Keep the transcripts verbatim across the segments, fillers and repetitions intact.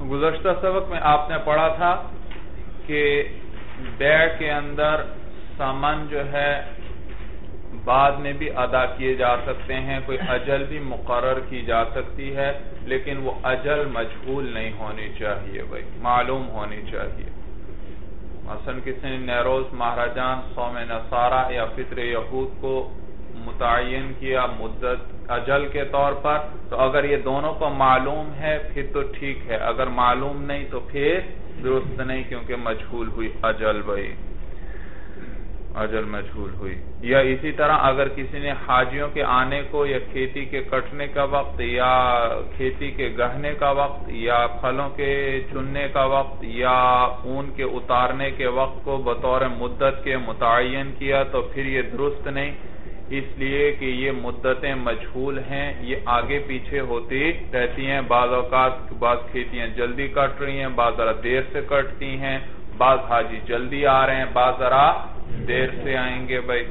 گزشتہ سبق میں آپ نے پڑھا تھا کہ بیع کے اندر ثمن جو ہے بعد میں بھی ادا کیے جا سکتے ہیں، کوئی اجل بھی مقرر کی جا سکتی ہے، لیکن وہ اجل مجہول نہیں ہونی چاہیے، بھائی معلوم ہونی چاہیے۔ مثلا کسی نے نیروز مہرجان صوم نصارہ یا فطر یہود کو متعین کیا مدت اجل کے طور پر، تو اگر یہ دونوں کو معلوم ہے پھر تو ٹھیک ہے، اگر معلوم نہیں تو پھر درست نہیں، کیونکہ مجہول ہوئی اجل، بھائی اجل مجہول ہوئی۔ یا اسی طرح اگر کسی نے حاجیوں کے آنے کو یا کھیتی کے کٹنے کا وقت یا کھیتی کے گہنے کا وقت یا پھلوں کے چننے کا وقت یا اون کے اتارنے کے وقت کو بطور مدت کے متعین کیا تو پھر یہ درست نہیں، اس لیے کہ یہ مدتیں مجہول ہیں، یہ آگے پیچھے ہوتی رہتی ہیں، بعض اوقات بعض کھیتیاں جلدی کٹ رہی ہیں، بعض ذرا دیر سے کٹتی ہیں، بعض حاجی جلدی آ رہے ہیں، بعض ذرا دیر سے آئیں گے، بھائی۔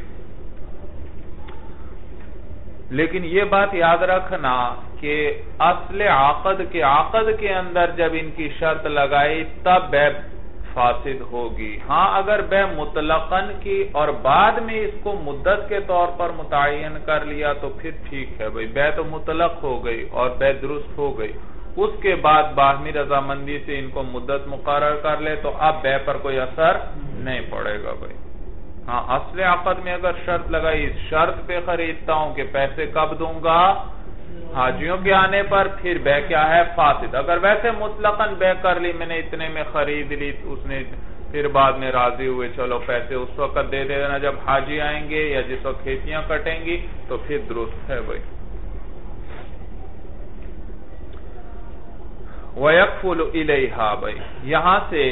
لیکن یہ بات یاد رکھنا کہ اصل عقد کے عقد کے اندر جب ان کی شرط لگائی تب بیع فاسد ہوگی۔ ہاں اگر بیع مطلقاً کی اور بعد میں اس کو مدت کے طور پر متعین کر لیا تو پھر ٹھیک ہے، بھائی بیع تو مطلق ہو گئی اور بیع درست ہو گئی، اس کے بعد باہمی رضامندی سے ان کو مدت مقرر کر لے تو اب بیع پر کوئی اثر نہیں پڑے گا، بھائی۔ ہاں اصل عقد میں اگر شرط لگائی اس شرط پہ خریدتا ہوں کہ پیسے کب دوں گا حاجیوں کے آنے پر، پھر بیع کیا ہے فاسد۔ اگر ویسے مطلقاً بیع کر لی میں نے اتنے میں خرید لی، اس نے پھر بعد میں راضی ہوئے چلو پیسے اس وقت دے دینا جب حاجی آئیں گے یا جس وقت کھیتیاں کٹیں گی، تو پھر درست ہے، بھائی۔ وَيَكْفُلُ إِلَيْهَا، بھائی یہاں سے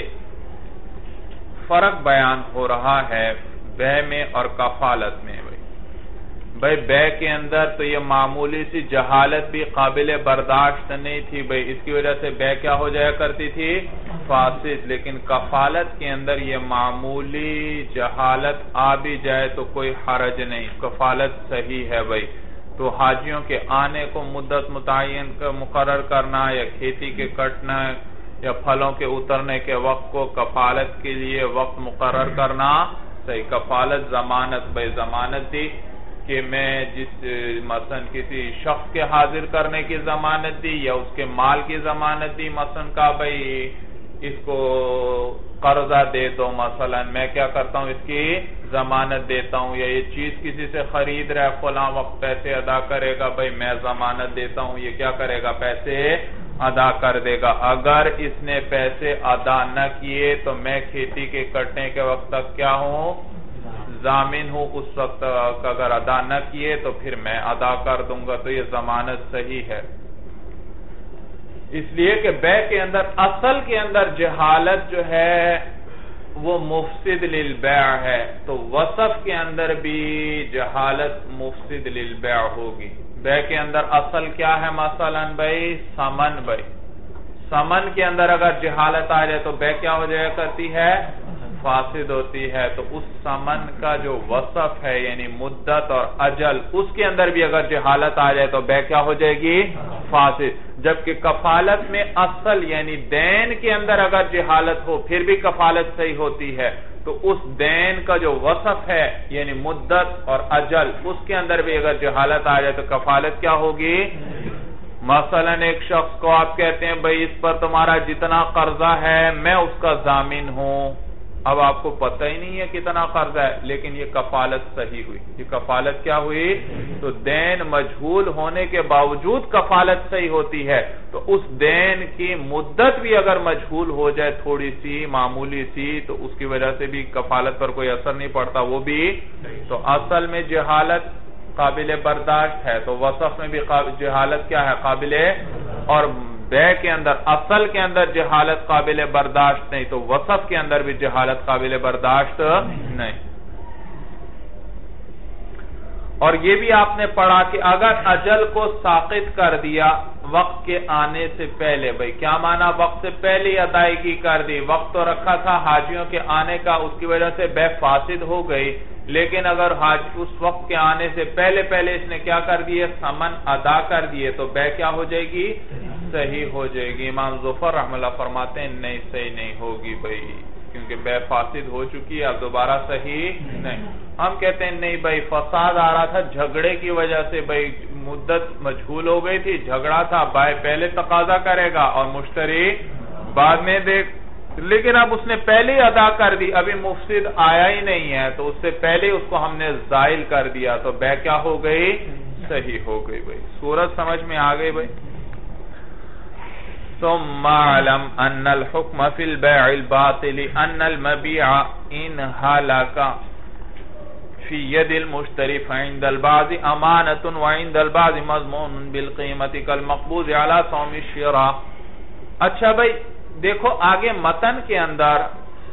فرق بیان ہو رہا ہے بیع میں اور کفالت میں، بھائی بھائی بیع کے اندر تو یہ معمولی سی جہالت بھی قابل برداشت نہیں تھی، بھائی اس کی وجہ سے بیع کیا ہو جایا کرتی تھی فاسد، لیکن کفالت کے اندر یہ معمولی جہالت آ بھی جائے تو کوئی حرج نہیں، کفالت صحیح ہے، بھائی۔ تو حاجیوں کے آنے کو مدت متعین مقرر کرنا یا کھیتی کے کٹنا یا پھلوں کے اترنے کے وقت کو کفالت کے لیے وقت مقرر کرنا صحیح۔ کفالت ضمانت، بھائی ضمانت دی کہ میں جس مثلا کسی شخص کے حاضر کرنے کی ضمانت دی یا اس کے مال کی ضمانت دی، مثلا کہا بھئی اس کو قرضہ دے دو، مثلا میں کیا کرتا ہوں اس کی ضمانت دیتا ہوں، یا یہ چیز کسی سے خرید رہا ہے فلاں وقت پیسے ادا کرے گا، بھئی میں ضمانت دیتا ہوں یہ کیا کرے گا پیسے ادا کر دے گا۔ اگر اس نے پیسے ادا نہ کیے تو میں کھیتی کے کٹنے کے وقت تک کیا ہوں ضامن ہوں، اس وقت اگر ادا نہ کیے تو پھر میں ادا کر دوں گا، تو یہ ضمانت صحیح ہے۔ اس لیے کہ بیع کے اندر اصل کے اندر جہالت جو ہے وہ مفسد للبیع ہے، تو وصف کے اندر بھی جہالت مفسد للبیع ہوگی۔ بیع کے اندر اصل کیا ہے مثلا بھائی ثمن، بھائی ثمن کے اندر اگر جہالت آ جائے تو بیع کیا ہو جائے کرتی ہے فاسد ہوتی ہے، تو اس ثمن کا جو وصف ہے یعنی مدت اور اجل اس کے اندر بھی اگر جہالت آ جائے تو بیع کیا ہو جائے گی فاسد۔ جبکہ کفالت میں اصل یعنی دین کے اندر اگر جہالت ہو پھر بھی کفالت صحیح ہوتی ہے، تو اس دین کا جو وصف ہے یعنی مدت اور اجل اس کے اندر بھی اگر جہالت آ جائے تو کفالت کیا ہوگی۔ مثلا ایک شخص کو آپ کہتے ہیں بھئی اس پر تمہارا جتنا قرضہ ہے میں اس کا ضامن ہوں، اب آپ کو پتہ ہی نہیں ہے کتنا قرضہ ہے، لیکن یہ کفالت صحیح ہوئی۔ یہ کفالت کیا ہوئی؟ تو دین مجہول ہونے کے باوجود کفالت صحیح ہوتی ہے، تو اس دین کی مدت بھی اگر مجہول ہو جائے تھوڑی سی معمولی سی تو اس کی وجہ سے بھی کفالت پر کوئی اثر نہیں پڑتا، وہ بھی۔ تو اصل میں جہالت قابل برداشت ہے، تو وصف میں بھی جہالت کیا ہے قابل، اور بیع کے اندر اصل کے اندر جہالت قابل برداشت نہیں تو وصف کے اندر بھی جہالت قابل برداشت نہیں۔ اور یہ بھی آپ نے پڑھا کہ اگر اجل کو ساقط کر دیا وقت کے آنے سے پہلے، بھئی کیا معنی وقت سے پہلے ادائیگی کر دی، وقت تو رکھا تھا حاجیوں کے آنے کا، اس کی وجہ سے بے فاسد ہو گئی، لیکن اگر حاج اس وقت کے آنے سے پہلے پہلے اس نے کیا کر دیے، ثمن ادا کر دیے، تو بے کیا ہو جائے گی، صحیح ہو جائے گی۔ امام ظفر رحمہ اللہ فرماتے ہیں نہیں صحیح نہیں ہوگی بھئی، کیونکہ بے فاسد ہو چکی ہے، اب دوبارہ صحیح نہیں۔ ہم کہتے ہیں نہیں بھئی فساد آ رہا تھا جھگڑے کی وجہ سے، بھئی مدت مجھول ہو گئی تھی، جھگڑا تھا، بائع پہلے تقاضا کرے گا اور مشتری بعد میں دیکھ، لیکن اب اس نے پہلے ہی ادا کر دی، ابھی مفسد آیا ہی نہیں ہے، تو اس سے پہلے اس کو ہم نے زائل کر دیا، تو بے کیا ہو گئی، صحیح ہو گئی بھئی۔ صورت سمجھ میں آ گئی بھئی۔ ثم علم ان الحکم فی البیع الباطل ان المبیع ان حلق فی ید المشتری فعند البعض امانت وعند البعض مضمون بالقیمت کالمقبوض علی صوم الشراء۔ اچھا بھئی دیکھو آگے متن کے اندر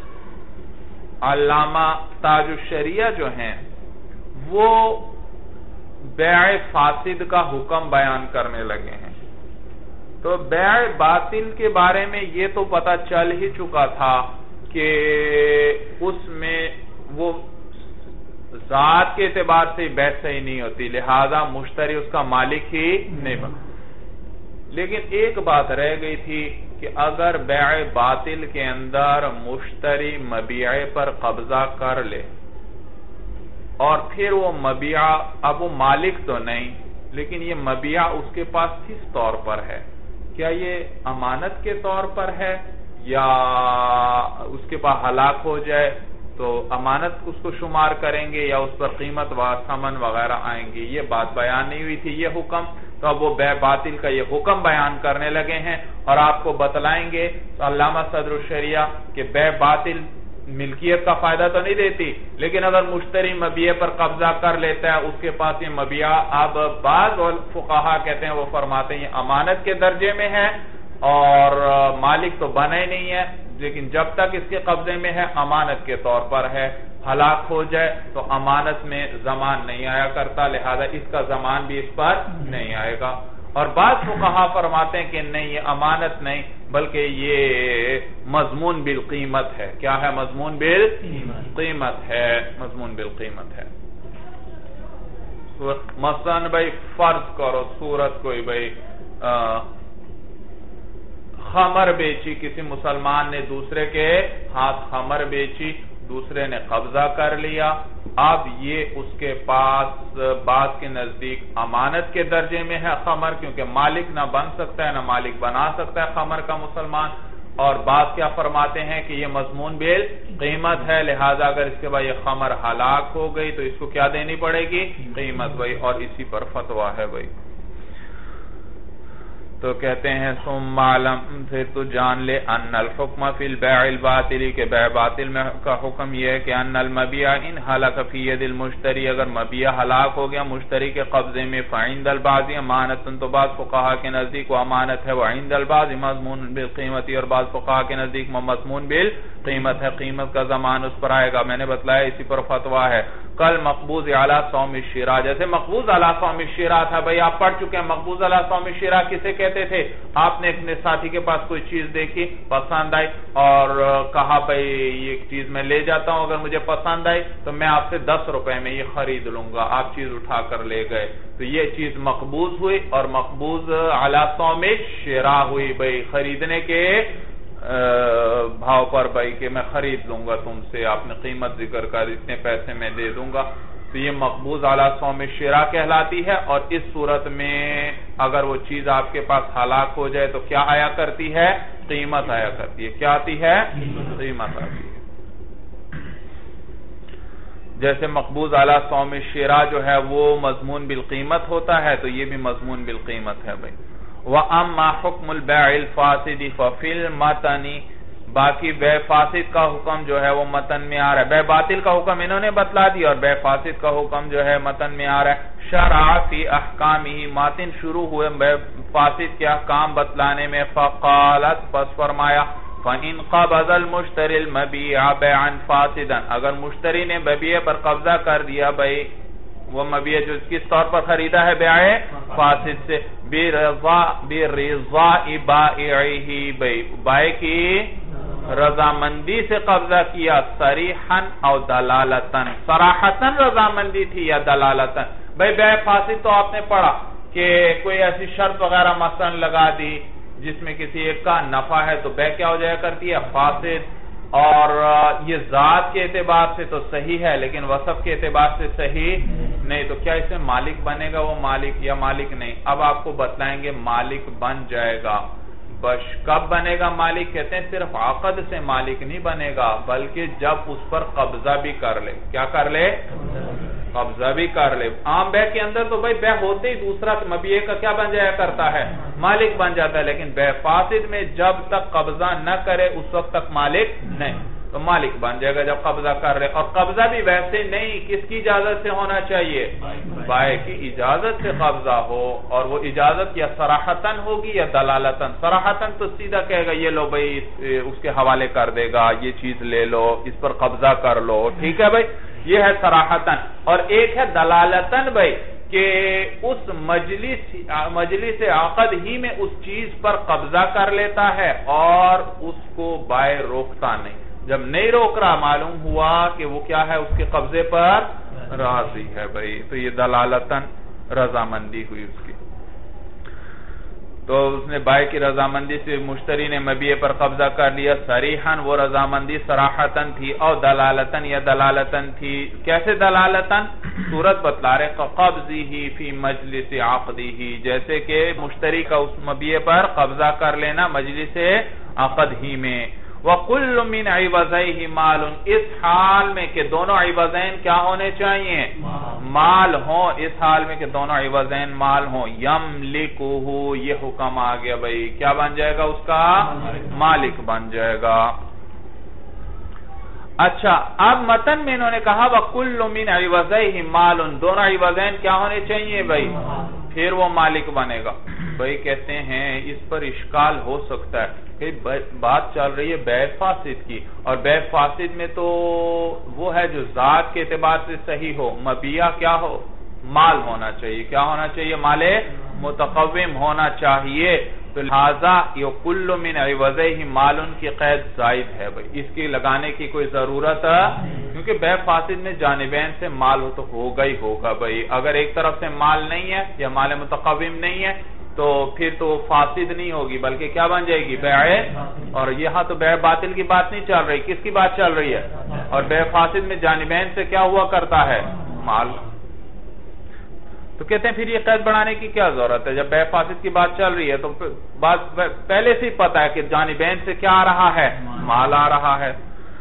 علامہ تاج الشریعہ جو ہیں وہ بیع فاسد کا حکم بیان کرنے لگے ہیں۔ تو بیع باطل کے بارے میں یہ تو پتہ چل ہی چکا تھا کہ اس میں وہ ذات کے اعتبار سے بیع صحیح نہیں ہوتی، لہذا مشتری اس کا مالک ہی نہیں بنا۔ لیکن ایک بات رہ گئی تھی کہ اگر بیع باطل کے اندر مشتری مبیع پر قبضہ کر لے اور پھر وہ مبیع، اب وہ مالک تو نہیں لیکن یہ مبیع اس کے پاس کس طور پر ہے، کیا یہ امانت کے طور پر ہے یا اس کے پاس ہلاک ہو جائے تو امانت اس کو شمار کریں گے یا اس پر قیمت و ثمن وغیرہ آئیں گی، یہ بات بیان نہیں ہوئی تھی یہ حکم۔ تو اب وہ بیع باطل کا یہ حکم بیان کرنے لگے ہیں اور آپ کو بتلائیں گے تو علامہ صدر الشریعہ کہ بیع باطل ملکیت کا فائدہ تو نہیں دیتی، لیکن اگر مشتری مبیع پر قبضہ کر لیتا ہے اس کے پاس یہ مبیع، اب بعض فقہا کہتے ہیں وہ فرماتے ہیں یہ امانت کے درجے میں ہے اور مالک تو بنا ہی نہیں ہے، لیکن جب تک اس کے قبضے میں ہے امانت کے طور پر ہے، ہلاک ہو جائے تو امانت میں ضمان نہیں آیا کرتا، لہذا اس کا ضمان بھی اس پر نہیں آئے گا۔ اور بعض فقہا فرماتے ہیں کہ نہیں یہ امانت نہیں بلکہ یہ مضمون بالقیمت ہے۔ کیا ہے؟ مضمون بالقیمت ہے، مضمون بالقیمت ہے۔ مثلا بھائی فرض کرو صورت کوئی بھائی خمر بیچی، کسی مسلمان نے دوسرے کے ہاتھ خمر بیچی، دوسرے نے قبضہ کر لیا، اب یہ اس کے پاس بعض کے نزدیک امانت کے درجے میں ہے خمر، کیونکہ مالک نہ بن سکتا ہے نہ مالک بنا سکتا ہے خمر کا مسلمان، اور بعض کیا فرماتے ہیں کہ یہ مضمون بالقیمت ہے، لہذا اگر اس کے بعد یہ خمر ہلاک ہو گئی تو اس کو کیا دینی پڑے گی؟ قیمت بھائی، اور اسی پر فتویٰ ہے بھائی۔ تو کہتے ہیں ثم علم، پھر تو جان لے ان الحکم فی البیع الباطل، کہ بیع باطل میں کا حکم یہ ہے کہ ان المبیع ان حلق فی ید المشتری، اگر مبیع ہلاک ہو گیا مشتری کے قبضے میں، فعند البعض امانت، تو بعض فقہا کے نزدیک وہ امانت ہے، وعند البعض مضمون بالقیمت، اور بعض فقہا کے نزدیک مضمون بالقیمت ہے، قیمت کا ضمان اس پر آئے گا۔ میں نے بتلایا اسی پر فتویٰ ہے۔ کل مقبوض علی صوم الشراء، جیسے مقبوض علی صوم الشراء تھا، بھئی آپ پڑھ چکے ہیں مقبوض علی صوم الشراء کسے کہتے تھے؟ آپ نے اپنے ساتھی کے پاس کوئی چیز دیکھی، پسند آئی اور کہا بھئی یہ چیز میں لے جاتا ہوں، اگر مجھے پسند آئی تو میں آپ سے دس روپے میں یہ خرید لوں گا، آپ چیز اٹھا کر لے گئے، تو یہ چیز مقبوض ہوئی اور مقبوض علی صوم الشراء ہوئی، بھئی خریدنے کے بھاؤ پر، بھئی کہ میں خرید لوں گا تم سے، آپ نے قیمت ذکر کر اتنے پیسے میں دے دوں گا، تو یہ مقبوض علی صوم الشراء کہلاتی ہے۔ اور اس صورت میں اگر وہ چیز آپ کے پاس ہلاک ہو جائے تو کیا آیا کرتی ہے؟ قیمت آیا کرتی ہے۔ کیا آتی ہے؟ قیمت آتی ہے۔ جیسے مقبوض علی صوم الشراء جو ہے وہ مضمون بالقیمت ہوتا ہے، تو یہ بھی مضمون بالقیمت ہے بھائی۔ وَأَمَّا حُكْمُ الْبَيْعِ الْفَاسِدِ فَفِي الْمَتَنِ، باقی بیع فاسد کا حکم جو ہے وہ متن میں آ رہا ہے، بیع باطل کا حکم انہوں نے بتلا دیا اور بیع فاسد کا حکم جو ہے متن میں آ رہا ہے۔ شرع فی احکامہ، متن شروع ہوئے بیع فاسد کے احکام بتلانے میں، فقالت، پس فرمایا، فَإِنْ قَبَضَ الْمُشْتَرِ الْمَبِيعَ بَيْعًا فَاسِدًا، اگر مشتری نے مبیع پر قبضہ کر دیا بھئی وہ مبیع جو کس طور پر خریدا ہے بیع فاسد سے، برضا برضا بائعہ بائع کی رضامندی سے قبضہ کیا، صریحاً او دلالتاً، صراحتاً رضامندی تھی یا دلالتاً. بھئی بیع فاسد تو آپ نے پڑھا کہ کوئی ایسی شرط وغیرہ مثلا لگا دی جس میں کسی ایک کا نفع ہے تو بیع کیا ہو جایا کرتی ہے فاسد، اور یہ ذات کے اعتبار سے تو صحیح ہے لیکن وصف کے اعتبار سے صحیح نہیں، تو کیا اس میں مالک بنے گا وہ مالک یا مالک نہیں؟ اب آپ کو بتلائیں گے مالک بن جائے گا. بش کب بنے گا مالک؟ کہتے ہیں صرف عقد سے مالک نہیں بنے گا بلکہ جب اس پر قبضہ بھی کر لے. کیا کر لے؟ قبضہ بھی کر لے. عام بیع کے اندر تو بھائی بیع ہوتے ہی دوسرا مبیع کا کیا بن جایا کرتا ہے؟ مالک بن جاتا ہے، لیکن بیع فاسد میں جب تک قبضہ نہ کرے اس وقت تک مالک نہیں، تو مالک بن جائے گا جب قبضہ کر لے. اور قبضہ بھی ویسے نہیں، کس کی اجازت سے ہونا چاہیے؟ بائع کی اجازت سے قبضہ ہو، اور وہ اجازت یا صراحتاً ہوگی یا دلالتاً. صراحتاً تو سیدھا کہے گا یہ لو بھائی اس کے حوالے کر دے گا، یہ چیز لے لو، اس پر قبضہ کر لو، ٹھیک ہے بھائی، یہ ہے صراحتاً. اور ایک ہے دلالتاً بھائی کہ اس مجلس مجلس عقد ہی میں اس چیز پر قبضہ کر لیتا ہے اور اس کو بائع روکتا نہیں. جب نہیں روک رہا معلوم ہوا کہ وہ کیا ہے، اس کے قبضے پر راضی ہے بھائی، تو یہ دلالتاً رضامندی ہوئی اس کی. تو اس نے بائع کی رضامندی سے مشتری نے مبیع پر قبضہ کر لیا. صریحاً وہ رضامندی صراحتاً تھی، اور دلالتاً یا دلالتاً تھی. کیسے دلالتاً؟ صورت بتلا رہے قبضہ فی مجلس عقدہ، جیسے کہ مشتری کا اس مبیع پر قبضہ کر لینا مجلس عقد ہی میں. وَقُلُّ مِنْ عِوَزَيْهِ مَالٌ، اس حال میں کہ دونوں عوضین کیا ہونے چاہیے؟ مال ہوں. اس حال میں کہ دونوں عوضین مال ہوں. یملکہ، یہ حکم آ گیا بھئی، کیا بن جائے گا اس کا؟ مالک بن جائے گا. اچھا، اب متن میں انہوں نے کہا وَقُلُّ مِنْ عِوَزَيْهِ مَالٌ، دونوں عوضین کیا ہونے چاہیے بھئی؟ پھر وہ مالک بنے گا. بھئی کہتے ہیں اس پر اشکال ہو سکتا ہے کہ بات چل رہی ہے بیع فاسد کی، اور بیع فاسد میں تو وہ ہے جو ذات کے اعتبار سے صحیح ہو. مبیع کیا ہو؟ مال ہونا چاہیے. کیا ہونا چاہیے؟ مال متقوم ہونا چاہیے. تو لہذا یہ کل من عوضیہ مال کی قید زائد ہے بھئی، اس کی لگانے کی کوئی ضرورت ہے کیونکہ بیع فاسد میں جانبین سے مال ہو تو ہوگا ہی ہوگا بھئی. اگر ایک طرف سے مال نہیں ہے یا مال متقوم نہیں ہے تو پھر تو فاسد نہیں ہوگی بلکہ کیا بن جائے گی؟ بیع. اور یہاں تو بیع باطل کی بات نہیں چل رہی، کس کی بات چل رہی ہے؟ اور بیع فاسد میں جانبین سے کیا ہوا کرتا ہے؟ مال. تو کہتے ہیں پھر یہ قید بڑھانے کی کیا ضرورت ہے؟ جب بیع فاسد کی بات چل رہی ہے تو بات پہلے سے ہی پتا ہے کہ جانبین سے کیا آ رہا ہے؟ مال آ رہا ہے.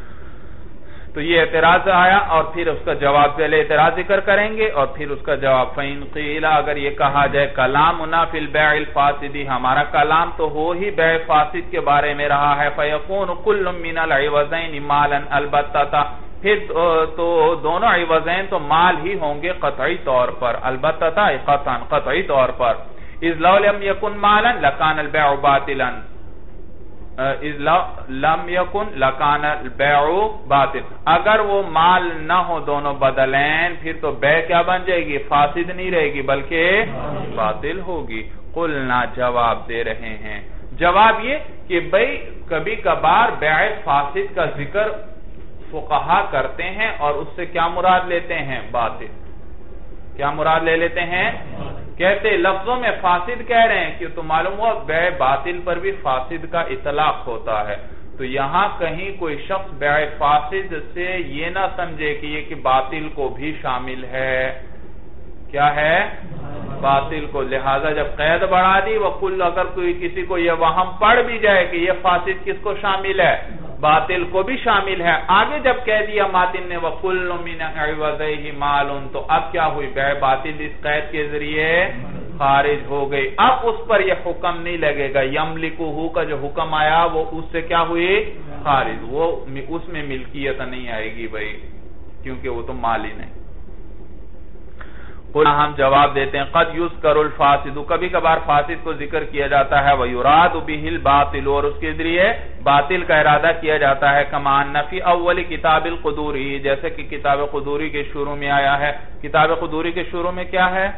تو یہ اعتراض آیا اور پھر اس کا جواب، پہلے اعتراض ذکر کریں گے اور پھر اس کا جواب. فَإِنْ قِيلَ، اگر یہ کہا جائے کلامنا فی البیع الفاسد، ہمارا کلام تو ہو ہی بیع فاسد کے بارے میں رہا ہے. فَيَكُونُ كُلٌّ مِّنَ الْعِوَزَيْنِ مَالًا الْبَتَّةً، پھر تو دونوں عوضین تو مال ہی ہوں گے قطعی طور پر. البتہ قطعاً، قطعی طور پر. اِذْ لَوْ لَمْ يَكُنْ مَالًا لَكَانَ الْبَيْعُ بَاطِلًا، اِذْ لَمْ يَكُنْ لَكَانَ الْبَيْعُ بَاطِلًا، اگر وہ مال نہ ہو دونوں بدلین پھر تو بیع کیا بن جائے گی؟ فاسد نہیں رہے گی بلکہ باطل ہوگی. قلنا، جواب دے رہے ہیں، جواب یہ کہ بھئی کبھی کبھار بیع فاسد کا ذکر فقہا کرتے ہیں اور اس سے کیا مراد لیتے ہیں؟ باطل. کیا مراد لے لیتے ہیں؟ کہتے لفظوں میں فاسد کہہ رہے ہیں کہ تو معلوم ہوا بیع باطل پر بھی فاسد کا اطلاق ہوتا ہے. تو یہاں کہیں کوئی شخص بیع فاسد سے یہ نہ سمجھے کہ یہ کہ باطل کو بھی شامل ہے. کیا ہے؟ باطل کو. لہذا جب قید بڑھا دی وَقُلْ، اگر کوئی کسی کو یہ وہم پڑ بھی جائے کہ یہ فاسد کس کو شامل ہے؟ باطل کو بھی شامل ہے. آگے جب کہہ دیا ماتن نے وَقُلُّ مِنْ عِوَزَيْهِ مَالٌ، تو اب کیا ہوئی؟ بیع باطل اس قید کے ذریعے خارج ہو گئی. اب اس پر یہ حکم نہیں لگے گا. یملکہ کا جو حکم آیا وہ اس سے کیا ہوئی؟ خارج. وہ اس میں ملکیت نہیں آئے گی بھئی، کیونکہ وہ تو مال ہی نہیں. قل ہم جواب دیتے ہیں قد یذکر الفاسد کبھی کبھار فاسد کو ذکر کیا جاتا ہے ویراد به الباطل اور اس کے ذریعے باطل کا ارادہ کیا جاتا ہے کما ان فی اول کتاب القدوری جیسے کہ کتاب قدوری کے شروع میں آیا ہے. کتاب قدوری کے شروع میں کیا ہے؟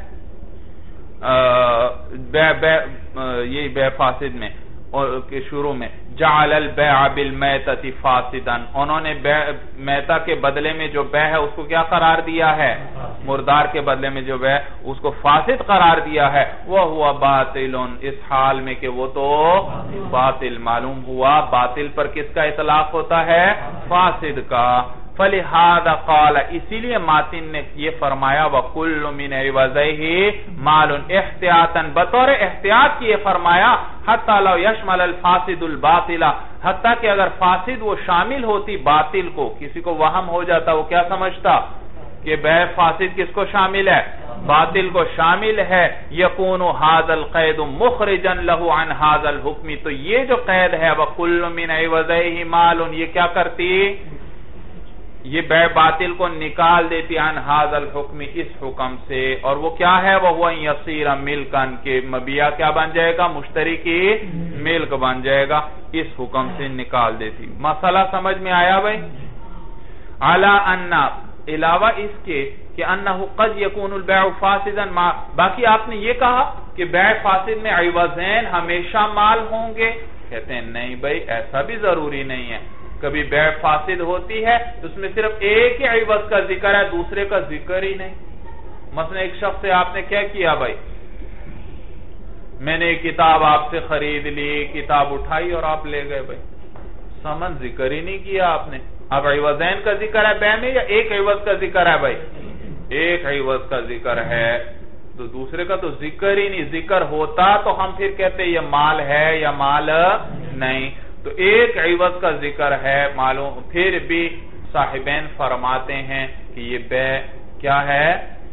بے بے یہ بے فاسد میں اور کے شروع میں جعل البیع بالمیتۃ فاسدا انہوں نے میتہ کے بدلے میں جو بیع ہے اس کو کیا قرار دیا ہے؟ مردار کے بدلے میں جو بیع اس کو فاسد قرار دیا ہے. وَهُوَ بَاطِلٌ اس حال میں کہ وہ تو باطل معلوم ہوا. باطل پر کس کا اطلاق ہوتا ہے؟ فاسد کا. فَلِهَذَا قَالَ اسی لیے ماتن نے یہ فرمایا وَكُلُّ مِنْ عِوَزَيْهِ مَالٌ احتیاطاً بطور احتیاط کی یہ فرمایا حَتَّى لَوْ يَشْمَلَ الْفَاسِدُ الْبَاطِلَ حتیٰ کہ اگر فاسد وہ شامل ہوتی باطل کو کسی کو وہم ہو جاتا وہ کیا سمجھتا کہ بے فاسد کس کو شامل ہے؟ باطل کو شامل ہے. يَكُونُ هَذَا الْقَيْدُ مُخْرِجًا لَهُ عَنْ هَذَا الْحُكْمِ تو یہ جو قید ہے وَكُلُّ مِنْ عِوَزَيْهِ مَالٌ یہ کیا کرتی؟ یہ بے باطل کو نکال دیتی عن هذا الحکم اس حکم سے. اور وہ کیا ہے؟ وہ یصیر ملکن کے مبیع کیا بن جائے گا؟ مشتری کی ملک بن جائے گا. اس حکم سے نکال دیتی. مسئلہ سمجھ میں آیا بھائی؟ علی ان علاوہ اس کے کہ انہ قد یکون البیع فاسدا باقی آپ نے یہ کہا کہ بیع فاسد میں عوضین ہمیشہ مال ہوں گے. کہتے ہیں نہیں بھائی ایسا بھی ضروری نہیں ہے. کبھی بیع فاسد ہوتی ہے تو اس میں صرف ایک ہی عوض کا ذکر ہے دوسرے کا ذکر ہی نہیں. مثلا ایک شخص سے آپ نے کیا کیا بھائی میں نے ایک کتاب آپ سے خرید لی کتاب اٹھائی اور آپ لے گئے بھائی ثمن ذکر ہی نہیں کیا آپ نے. اب عوضین کا ذکر ہے بیع میں یا ایک عوض کا ذکر ہے بھائی؟ ایک عوض کا ذکر ہے تو دوسرے کا تو ذکر ہی نہیں. ذکر ہوتا تو ہم پھر کہتے یہ مال ہے یا مال نہیں. تو ایک عوض کا ذکر ہے معلوم پھر بھی صاحبین فرماتے ہیں کہ یہ بیع کیا ہے؟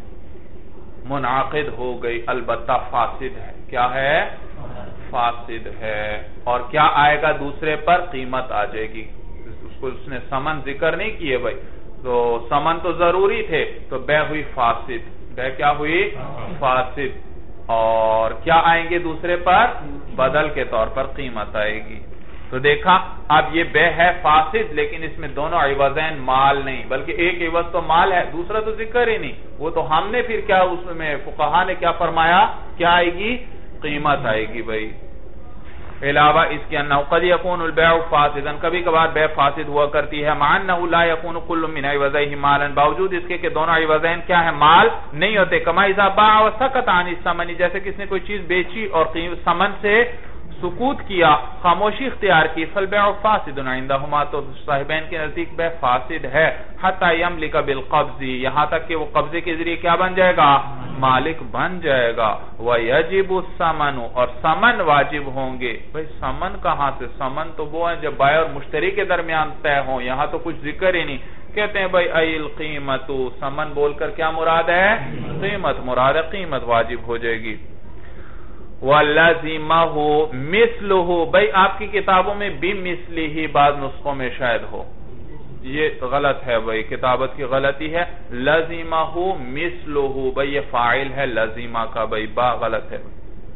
منعقد ہو گئی البتہ فاسد ہے. کیا ہے؟ فاسد ہے. اور کیا آئے گا دوسرے پر؟ قیمت آ جائے گی. اس کو اس نے ثمن ذکر نہیں کیے بھائی تو ثمن تو ضروری تھے تو بیع ہوئی فاسد. بیع کیا ہوئی؟ فاسد. اور کیا آئیں گے دوسرے پر؟ بدل کے طور پر قیمت آئے گی. تو دیکھا اب یہ بیع ہے فاسد لیکن اس میں دونوں عوضین مال نہیں بلکہ ایک عوض تو مال ہے دوسرا تو ذکر ہی نہیں. وہ تو ہم نے پھر کیا اس میں فقہا نے کیا فرمایا کیا آئے گی؟ قیمت آئے گی بھائی. علاوہ اس کے انہو قد یکون البیع فاسدا کبھی کبھار بیع فاسد ہوا کرتی ہے مع انہو لا یکون کل من عوضیہ مالا باوجود اس کے کہ دونوں عوضین کیا ہے؟ مال نہیں ہوتے. کما اذا باع وسکت عن الثمن جیسے کس نے کوئی چیز بیچی اور ثمن سے سکوت کیا خاموشی اختیار کی فالبیع فاسد عندہما تو صاحبین کے نزدیک بیع فاسد ہے حتی یملک بالقبض یہاں تک کہ وہ قبضے کے ذریعے کیا بن جائے گا؟ مالک بن جائے گا. ویجب الثمن اور ثمن واجب ہوں گے. بھئی ثمن کہاں سے؟ ثمن تو وہ ہے جب بائع اور مشتری کے درمیان طے ہوں. یہاں تو کچھ ذکر ہی نہیں. کہتے ہیں بھئی ای القیمت ثمن بول کر کیا مراد ہے؟ قیمت مراد ہے. قیمت واجب ہو جائے گی. وَلَزِمَهُ مِثْلُهُ بھئی آپ کی کتابوں میں بِمِثْلِهِ بعض نسخوں میں شاید ہو یہ غلط ہے بھئی کتابت کی غلطی ہے. لَزِمَهُ مِثْلُهُ بھئی یہ فاعل ہے لَزِمَ کا بھئی با غلط ہے.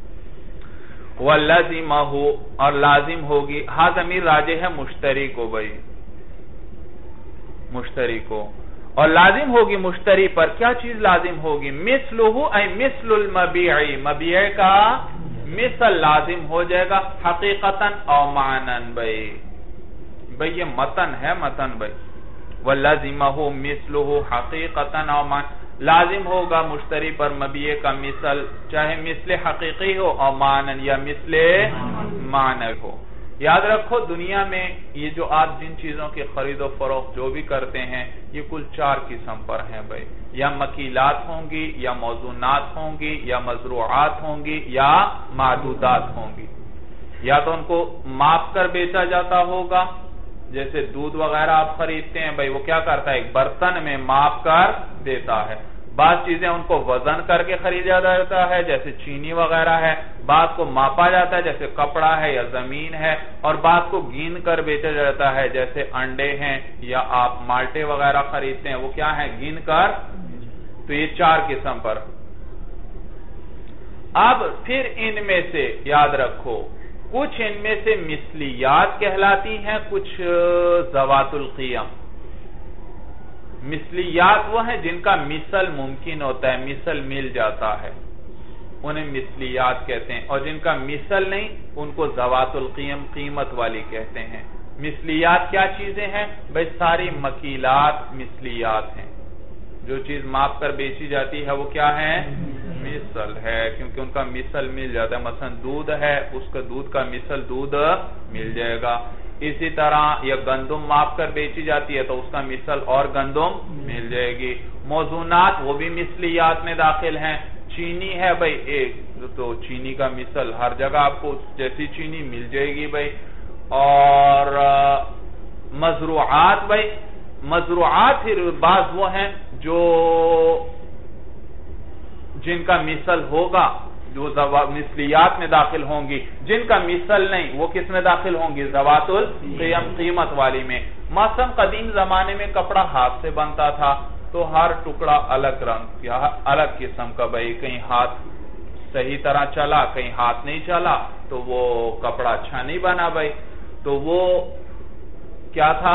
وَلَزِمَهُ اور لازم ہوگی ہاں ضمیر راجع ہے مشتری کو بھئی مشتری کو اور لازم ہوگی مشتری پر. کیا چیز لازم ہوگی؟ مثلہ ای مثل المبیع مبیع کا مثل لازم ہو جائے گا حقیقتاً او معنن بھئی بھئی یہ متن ہے متن بھئی. وَلَزِمَهُ مِثْلُهُ حَقِيقَةً او معنن لازم ہوگا مشتری پر مبیع کا مثل چاہے مثل حقیقی ہو او معنن یا مثل معنی ہو. یاد رکھو دنیا میں یہ جو آپ جن چیزوں کی خرید و فروخت جو بھی کرتے ہیں یہ کل چار قسم پر ہیں بھئی. یا مکیلات ہوں گی یا موزونات ہوں گی یا مزروعات ہوں گی یا معدودات ہوں گی. یا تو ان کو ماپ کر بیچا جاتا ہوگا جیسے دودھ وغیرہ آپ خریدتے ہیں بھئی وہ کیا کرتا ہے ایک برتن میں ماپ کر دیتا ہے. بعض چیزیں ان کو وزن کر کے خریدا جاتا ہے جیسے چینی وغیرہ ہے. بعض کو ماپا جاتا ہے جیسے کپڑا ہے یا زمین ہے. اور بعض کو گین کر بیچا جاتا ہے جیسے انڈے ہیں یا آپ مالٹے وغیرہ خریدتے ہیں وہ کیا ہیں گین کر. تو یہ چار قسم پر. اب پھر ان میں سے یاد رکھو کچھ ان میں سے مثلیات کہلاتی ہیں، کچھ ذوات القیم. مثلیات وہ ہیں جن کا مثل ممکن ہوتا ہے، مثل مل جاتا ہے، انہیں مثلیات کہتے ہیں. اور جن کا مثل نہیں ان کو ذوات القیم قیمت والی کہتے ہیں. مثلیات کیا چیزیں ہیں بھئی؟ ساری مکیلات مثلیات ہیں. جو چیز ماپ کر بیچی جاتی ہے وہ کیا ہے؟ مثل ہے، کیونکہ ان کا مثل مل جاتا ہے. مثلا دودھ ہے، اس کا دودھ کا مثل دودھ مل جائے گا. اسی طرح یہ گندم ماپ کر بیچی جاتی ہے تو اس کا مثل اور گندم مل جائے گی. موزونات وہ بھی مثلیات میں داخل ہیں. چینی ہے بھئی ایک تو چینی کا مثل ہر جگہ آپ کو جیسی چینی مل جائے گی بھئی. اور مزروعات بھئی، مزروعات پھر بعض وہ ہیں جو جن کا مثل ہوگا جو مثلیات میں داخل ہوں گی، جن کا مثل نہیں وہ کس میں داخل ہوں گی؟ ذوات القیم قیمت والی میں. مثلا قدیم زمانے میں کپڑا ہاتھ سے بنتا تھا تو ہر ٹکڑا الگ رنگ یا الگ قسم کا بھئی، کہیں ہاتھ صحیح طرح چلا کہیں ہاتھ نہیں چلا تو وہ کپڑا اچھا نہیں بنا بھئی. تو وہ کیا تھا؟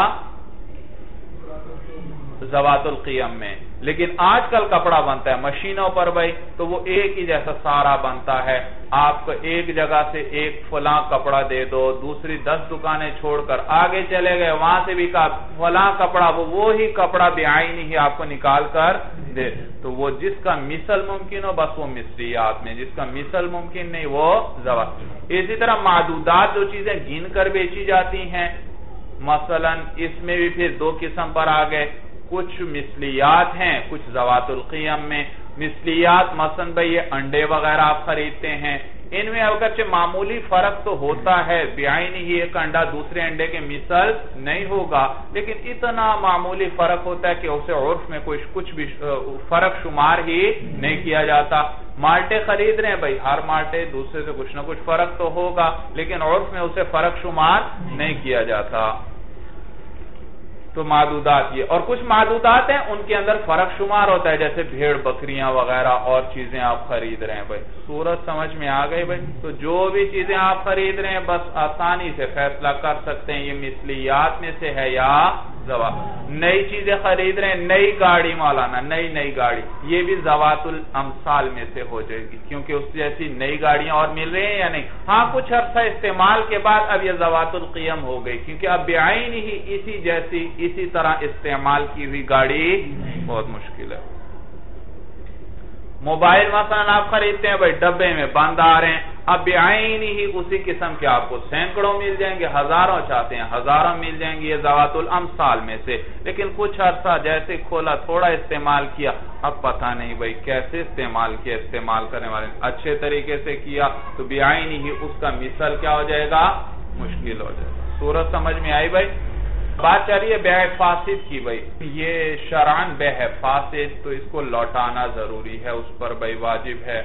ذوات القیم میں. لیکن آج کل کپڑا بنتا ہے مشینوں پر بھئی تو وہ ایک ہی جیسا سارا بنتا ہے. آپ کو ایک جگہ سے ایک فلاں کپڑا دے دو، دوسری دس دکانیں چھوڑ کر آگے چلے گئے وہاں سے بھی کہا فلاں کپڑا، وہ وہی کپڑا بعینی ہی آپ کو نکال کر دے. تو وہ جس کا مثل ممکن ہو بس وہ مثلیات میں، جس کا مثل ممکن نہیں وہ ذوات. اسی طرح معدودات جو چیزیں گن کر بیچی جاتی ہیں، مثلا اس میں بھی پھر دو قسم پر آ گئے. کچھ مثلیات ہیں کچھ ذوات القیم میں. مثلیات مثلا بھئی یہ انڈے وغیرہ آپ خریدتے ہیں، ان میں اگرچہ معمولی فرق تو ہوتا ہے، بعینی ہی ایک انڈا دوسرے انڈے کے مثل نہیں ہوگا، لیکن اتنا معمولی فرق ہوتا ہے کہ اسے عرف میں کچھ بھی فرق شمار ہی نہیں کیا جاتا. مالٹے خرید رہے ہیں بھئی، ہر مالٹے دوسرے سے کچھ نہ کچھ فرق تو ہوگا لیکن عرف میں اسے فرق شمار نہیں کیا جاتا. تو معدودات یہ. اور کچھ معدودات ہیں ان کے اندر فرق شمار ہوتا ہے، جیسے بھیڑ بکریاں وغیرہ اور چیزیں آپ خرید رہے ہیں بھئی. صورت سمجھ میں آ گئی بھئی؟ تو جو بھی چیزیں آپ خرید رہے ہیں بس آسانی سے فیصلہ کر سکتے ہیں یہ مثلیات میں سے ہے یا ذوات. نئی چیزیں خرید رہے ہیں، نئی گاڑی مولانا، نئی نئی گاڑی، یہ بھی ذوات الامثال میں سے ہو جائے گی کیونکہ اس جیسی نئی گاڑیاں اور مل رہی ہیں یا نہیں. ہاں کچھ عرصہ استعمال کے بعد اب یہ ذوات القیم ہو گئی کیونکہ اب بعین ہی اسی جیسی اسی طرح استعمال کی ہوئی گاڑی بہت مشکل ہے. موبائل مثلا آپ خریدتے ہیں بھئی ڈبے میں بند آ رہے ہیں، اب بعین ہی اسی قسم کے آپ کو سینکڑوں مل جائیں گے، ہزاروں چاہتے ہیں ہزاروں مل جائیں گے، یہ ذوات الامثال میں سے. لیکن کچھ عرصہ جیسے کھولا تھوڑا استعمال کیا، اب پتہ نہیں بھئی کیسے استعمال کیا، استعمال کرنے والے اچھے طریقے سے کیا تو بعین ہی اس کا مثل کیا ہو جائے گا؟ مشکل ہو جائے گا. صورت سمجھ میں آئی بھئی؟ بات چاہ رہی ہے بیع فاسد کی بھئی. یہ شرعاً بیع فاسد تو اس کو لوٹانا ضروری ہے، اس پر بھئی واجب ہے.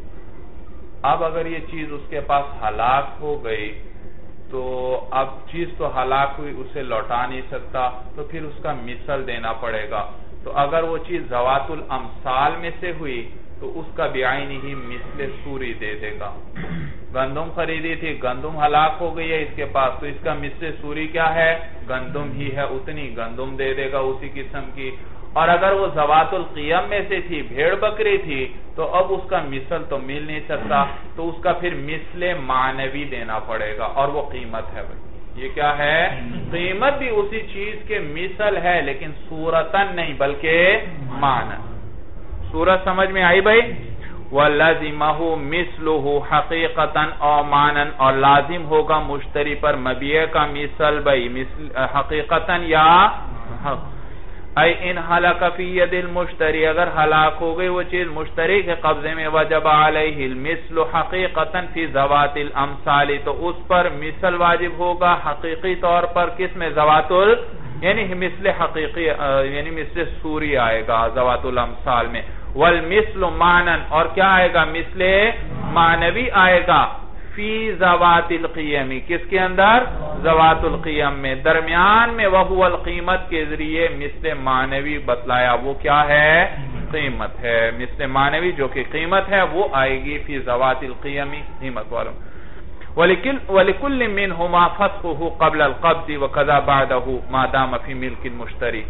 اب اگر یہ چیز اس کے پاس ہلاک ہو گئی تو اب چیز تو ہلاک ہوئی، اسے لوٹا نہیں سکتا تو پھر اس کا مثل دینا پڑے گا. تو اگر وہ چیز ذوات الامثال میں سے ہوئی تو اس کا بعین ہی مثل سوری دے دے گا. گندم خریدی تھی، گندم ہلاک ہو گئی ہے اس کے پاس تو اس کا مثل سوری کیا ہے؟ گندم ہی ہے، اتنی گندم دے دے گا اسی قسم کی. اور اگر وہ ذوات القیم میں سے تھی، بھیڑ بکری تھی، تو اب اس کا مثل تو مل نہیں سکتا تو اس کا پھر مثل معنوی دینا پڑے گا اور وہ قیمت ہے بھائی. یہ کیا ہے؟ قیمت بھی اسی چیز کے مثل ہے لیکن صورتاً نہیں بلکہ معنی. صورت سمجھ میں آئی بھائی؟ وَلَزِمَهُ مِثْلُهُ حَقِيقَةً او مَانًا، اور لازم ہوگا مشتری پر مبیع کا مثل بھائی حقیقتاً یا حق. اے ان حلق فی ید المشتری، اگر ہلاک ہو گئی وہ چیز مشتری کے قبضے میں، وجب علیہ المثل حقیقتاً فی ذوات الامثال، تو اس پر مثل واجب ہوگا حقیقی طور پر کس میں؟ ذوات ال یعنی مثل حقیقی یعنی مثل سوری آئے گا ذوات الامثال میں. والمثل معنن، اور کیا آئے گا؟ مثل معنوی آئے گا فی ذوات القیم، کس کے اندر؟ ذوات القیم میں. درمیان میں وہو القیمت کے ذریعے مثل معنوی بتلایا، وہ کیا ہے؟ قیمت ہے، مثل معنوی جو کہ قیمت ہے وہ آئے گی فی ذوات القیم قیمت والوں. وَلِكُلِّ مِنْهُمَا فَسْخُهُ قَبْلَ الْقَبْضِ وَكَذَا بَعْدَهُ مَا دَامَ فِي مِلْكِ الْمُشْتَرِي.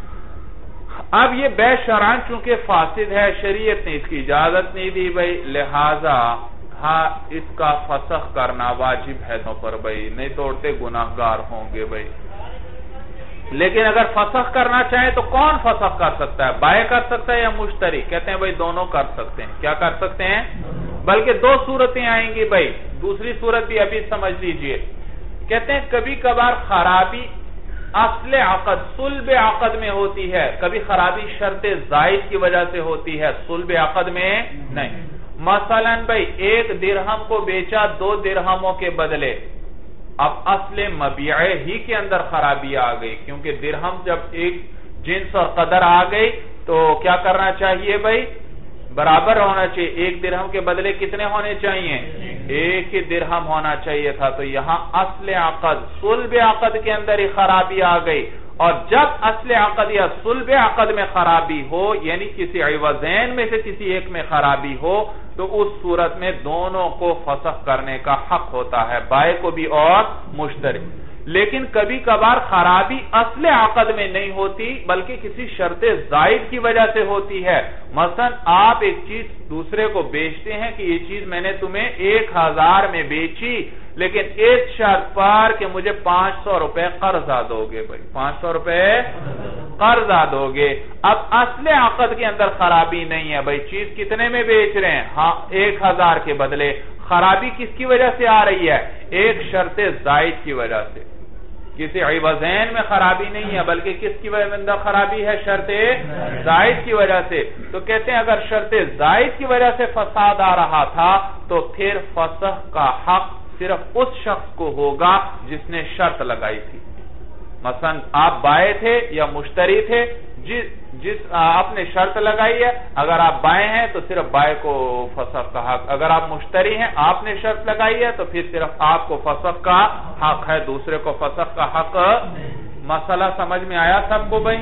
اب یہ بے شرعاً چونکہ فاسد ہے، شریعت نے اس کی اجازت نہیں دی بھئی، لہذا ہاں اس کا فسخ کرنا واجب ہے تو پر بھئی، نہیں توڑتے گناہگار ہوں گے بھئی. لیکن اگر فسخ کرنا چاہے تو کون فسخ کر سکتا ہے؟ بائع کر سکتا ہے یا مشتری؟ کہتے ہیں بھئی دونوں کر سکتے ہیں. کیا کر سکتے ہیں؟ بلکہ دو صورتیں آئیں گی بھئی. دوسری صورت بھی ابھی سمجھ لیجئے. کہتے ہیں کبھی کبھار خرابی اصل عقد صلب عقد میں ہوتی ہے، کبھی خرابی شرط زائد کی وجہ سے ہوتی ہے، صلب عقد میں نہیں. مثلا بھئی ایک درہم کو بیچا دو درہموں کے بدلے، اب اصل مبیعہ ہی کے اندر خرابی آ گئی، کیونکہ درہم جب ایک جنس اور قدر آ گئی تو کیا کرنا چاہیے بھئی؟ برابر ہونا چاہیے. ایک درہم کے بدلے کتنے ہونے چاہیے؟ ایک ہی درہم ہونا چاہیے تھا. تو یہاں اصل عقد صلب عقد کے اندر ہی خرابی آ گئی، اور جب اصل عقد یا صلب عقد میں خرابی ہو، یعنی کسی عوضین میں سے کسی ایک میں خرابی ہو، تو اس صورت میں دونوں کو فسخ کرنے کا حق ہوتا ہے، بائع کو بھی اور مشتری. لیکن کبھی کبھار خرابی اصل عقد میں نہیں ہوتی بلکہ کسی شرط زائد کی وجہ سے ہوتی ہے. مثلا آپ ایک چیز دوسرے کو بیچتے ہیں کہ یہ چیز میں نے تمہیں ایک ہزار میں بیچی، لیکن اس شرط پر کہ مجھے پانچ سو روپے قرضہ دو گے بھائی، پانچ سو روپے قرضہ دو گے. اب اصل عقد کے اندر خرابی نہیں ہے بھائی، چیز کتنے میں بیچ رہے ہیں؟ ہاں ایک ہزار کے بدلے. خرابی کس کی وجہ سے آ رہی ہے؟ ایک شرط زائد کی وجہ سے. کسی عوضین میں خرابی نہیں ہے بلکہ کس کی وجہ میں خرابی ہے؟ شرط زائد کی وجہ سے. تو کہتے ہیں اگر شرط زائد کی وجہ سے فساد آ رہا تھا تو پھر فسخ کا حق صرف اس شخص کو ہوگا جس نے شرط لگائی تھی. مثلا آپ بائع تھے یا مشتری تھے، جس جس آپ نے شرط لگائی ہے، اگر آپ بائع ہیں تو صرف بائع کو فسخ کا حق، اگر آپ مشتری ہیں آپ نے شرط لگائی ہے تو پھر صرف آپ کو فسخ کا حق ہے، دوسرے کو فسخ کا حق. مسئلہ سمجھ میں آیا سب کو بھائی؟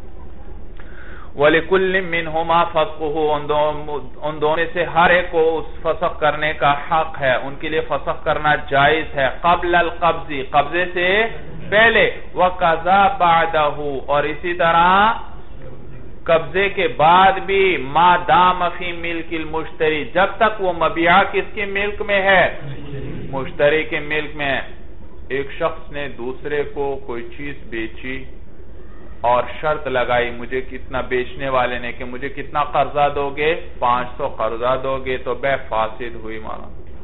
وَلِكُلٍّ مِّنْهُمَا فَسْخُهُ، ان دونوں سے ہر ایک کو اس فسخ کرنے کا حق ہے، ان کے لیے فسخ کرنا جائز ہے. قبل القبض، قبضے سے پہلے، وَقَذَا بَعْدَهُ، اور اسی طرح قبضے کے بعد بھی، مَا دَامَ فِي مِلْكِ الْمُشْتَرِي، جب تک وہ مبیعہ کس کی ملک میں ہے؟ مشتری کے ملک میں ہے. ایک شخص نے دوسرے کو کوئی چیز بیچی اور شرط لگائی مجھے کتنا، بیچنے والے نے کہ مجھے کتنا قرضہ دو گے؟ پانچ سو قرضہ دو گے. تو بے فاسد ہوئی مانا.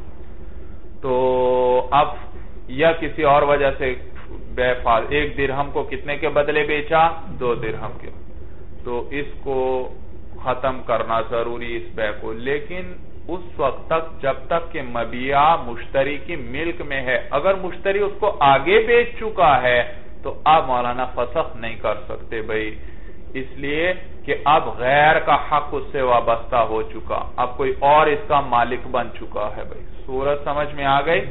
تو اب یا کسی اور وجہ سے بے فاسد، ایک درہم کو کتنے کے بدلے بیچا؟ دو درہم کے. تو اس کو ختم کرنا ضروری اس بے کو، لیکن اس وقت تک جب تک کہ مبیعہ مشتری کی ملک میں ہے. اگر مشتری اس کو آگے بیچ چکا ہے تو اب مولانا فسخ نہیں کر سکتے بھئی، اس لیے کہ اب غیر کا حق اس سے وابستہ ہو چکا، اب کوئی اور اس کا مالک بن چکا ہے بھئی. صورت سمجھ میں آ گئی؟